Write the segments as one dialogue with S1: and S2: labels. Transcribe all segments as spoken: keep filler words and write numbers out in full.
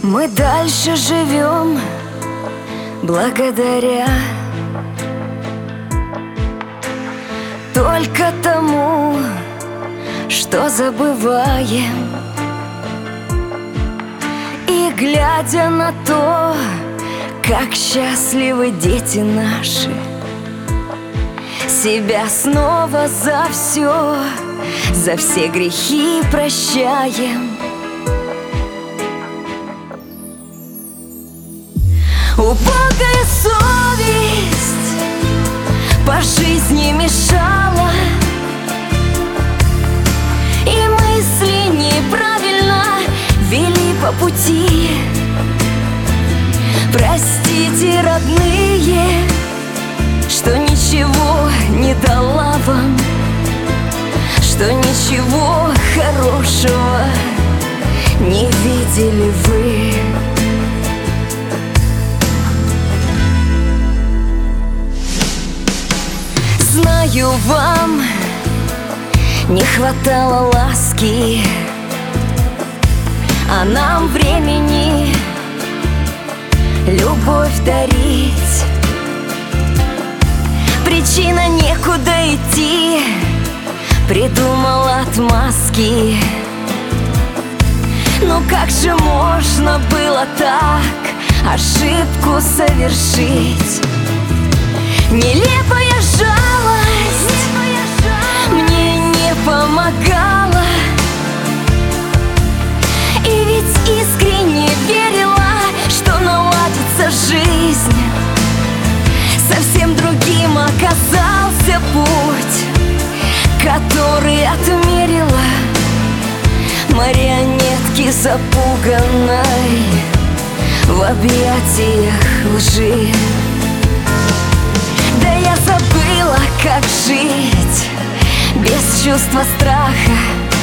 S1: Мы дальше живем благодаря только тому, что забываем. И глядя на то, как счастливы дети наши, себя снова за все, за все грехи прощаем. Убогая совесть по жизни мешала, и мысли неправильно вели по пути. Простите, родные, что ничего не дала вам, что ничего хорошего не видели вы. Знаю, вам не хватало ласки, а нам времени любовь дарить. Причина некуда идти, придумал отмазки. Но как же можно было так ошибку совершить? Нелепая жалость мне не помогала, и ведь искренне верила, что наладится жизнь. Совсем другим оказался путь, который отмерила марионетки запуганной в объятиях лжи. Да я забыла, как жить без чувства страха.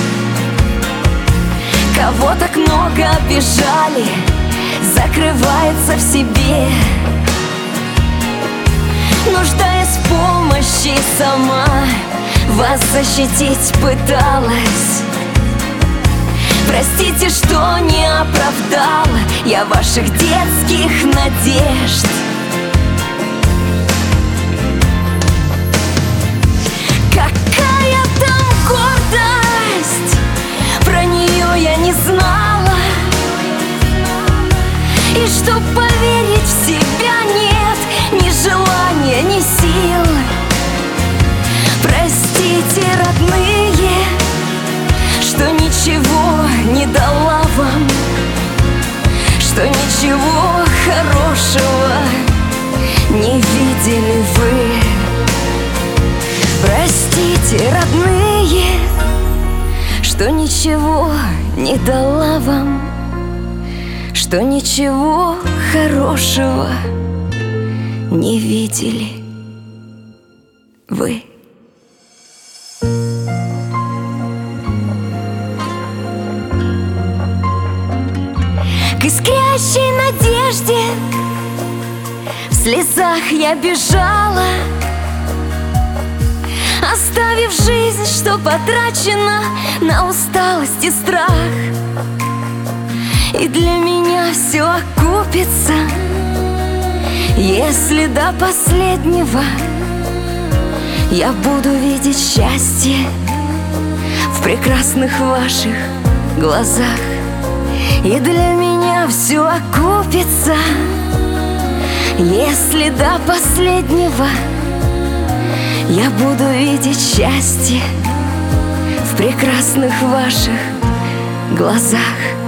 S1: Кого так много обижали, закрывается в себе, нуждаясь в помощи, сама вас защитить пыталась. Простите, что не оправдала я ваших детских надежд. Какая там гордость, про нее я не знала. И чтоб поверить в себя, нет ни желания, ни сил. Простите, родные, что ничего не дала вам, что ничего хорошего не видели вы. Простите, родные, что ничего не дала вам, что ничего хорошего не видели вы. К искрящей надежде в слезах я бежала, оставив жизнь, что потрачена на усталость и страх. И для меня все окупится, если до последнего я буду видеть счастье в прекрасных ваших глазах. И для меня все окупится, если до последнего я буду видеть счастье в прекрасных ваших глазах.